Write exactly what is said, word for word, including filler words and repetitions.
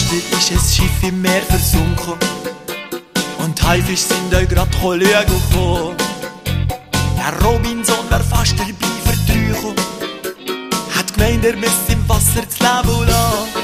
Gestern ist ein Schiff im Meer versunken und die Haifische sind euch grad schauen gekommen. Der Robinson wär fast dabei verdrüchen, hat gemeint, er müsse im Wasser das Leben lassen.